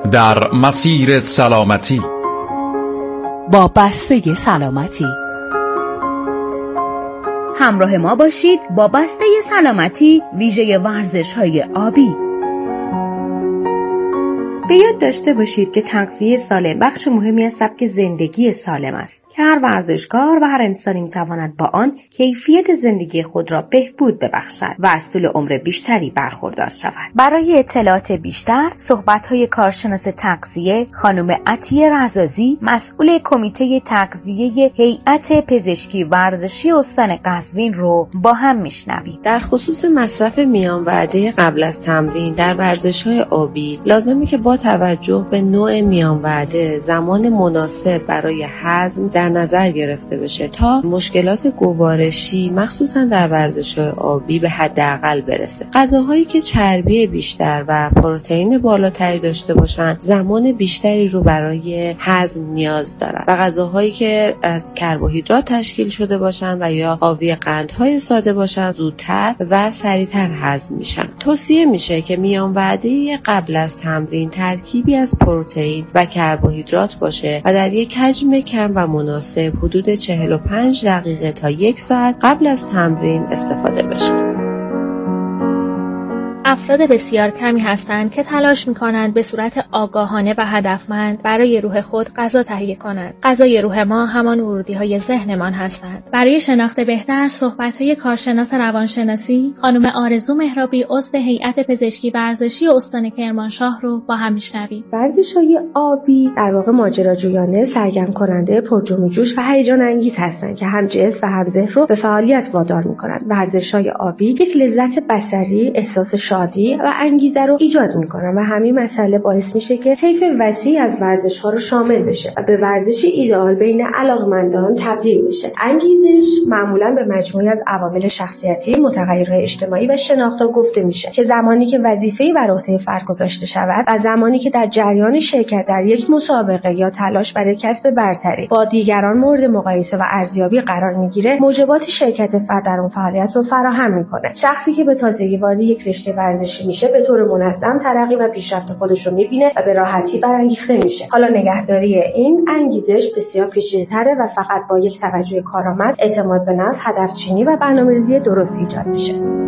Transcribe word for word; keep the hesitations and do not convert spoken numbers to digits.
در مسیر سلامتی با بسته سلامتی همراه ما باشید با بسته سلامتی ویژه ورزش‌های آبی. به یاد داشته باشید که تغذیه سالم بخش مهمی از سبک زندگی سالم است که هر ورزشکار و هر انسانی می‌تواند با آن کیفیت زندگی خود را بهبود ببخشد و از طول عمر بیشتری برخوردار شود. برای اطلاعات بیشتر صحبت‌های کارشناس تغذیه خانم عطیه رزازی، مسئول کمیته تغذیه هیئت پزشکی ورزشی استان قزوین رو با هم میشنویم. در خصوص مصرف میان وعده قبل از تمرین در ورزش‌های آبی لازمه که با توجه به نوع میان وعده زمان مناسب برای هضم در نظر گرفته بشه تا مشکلات گوارشی مخصوصا در ورزش‌های آبی به حداقل برسه. غذاهایی که چربی بیشتر و پروتئین بالاتری داشته باشن زمان بیشتری رو برای هضم نیاز دارن و غذاهایی که از کربوهیدرات تشکیل شده باشن و یا حاوی قندهای ساده باشن زودتر و سریعتر هضم میشن. توصیه میشه که میان وعده قبل از تمرین ترکیبی از پروتئین و کربوهیدرات باشه و در یک حجم کم و مناسب حدود چهل و پنج دقیقه تا یک ساعت قبل از تمرین استفاده بشه. افراد بسیار کمی هستند که تلاش می‌کنند به صورت آگاهانه و هدفمند برای روح خود غذا تهیه کنند. غذای روح ما همان ورودی‌های ذهنمان هستند. برای شناخت بهتر صحبت‌های کارشناس روانشناسی خانم آرزو مهرابی عضو هیئت پزشکی ورزشی استان کرمانشاه رو با هم می‌شنویم. ورزش‌های آبی در واقع ماجراجویانه، سرگرم کننده، پرجنب و جوش و هیجان انگیز هستند که هم جسم و هم ذهن رو به فعالیت وادار می‌کنند. ورزش‌های آبی یک لذت بصری، احساس شادی و انگیزه رو ایجاد میکنن و همین مسئله باعث میشه که طیف وسیع از ورزش‌ها رو شامل بشه و به ورزشی ایدئال بین علاقمندان تبدیل بشه. انگیزش معمولاً به مجموعی از عوامل شخصیتی، متغیرهای اجتماعی و شناختا گفته میشه که زمانی که وظیفه‌ای بر عهده فرد گذاشته شود و زمانی که در جریان شرکت در یک مسابقه یا تلاش برای کسب برتری با دیگران مورد مقایسه و ارزیابی قرار میگیره، موجبات شرکت فرد در اون فعالیت رو فراهم میکنه. شخصی که به تازگی وارد یک رشته ورزشی میشه به طور منظم ترقی و پیشرفت خودش رو میبینه و به راحتی برانگیخته میشه. حالا نگهداری این انگیزش بسیار پیچیده‌تره و فقط با یک توجه کارآمد، اعتماد به نفس، هدفچینی و برنامه‌ریزی درست ایجاد میشه.